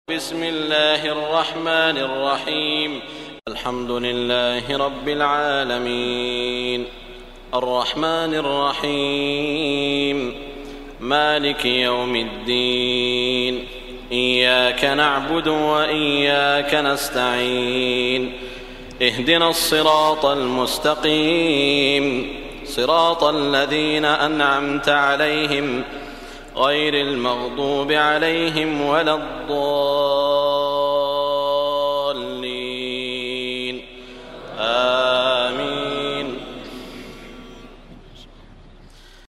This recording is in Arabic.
بسم الله الرحمن الرحيم. الحمد لله رب العالمين، الرحمن الرحيم، مالك يوم الدين، إياك نعبد وإياك نستعين، اهدنا الصراط المستقيم، صراط الذين أنعمت عليهم غير المغضوب عليهم ولا الضالين.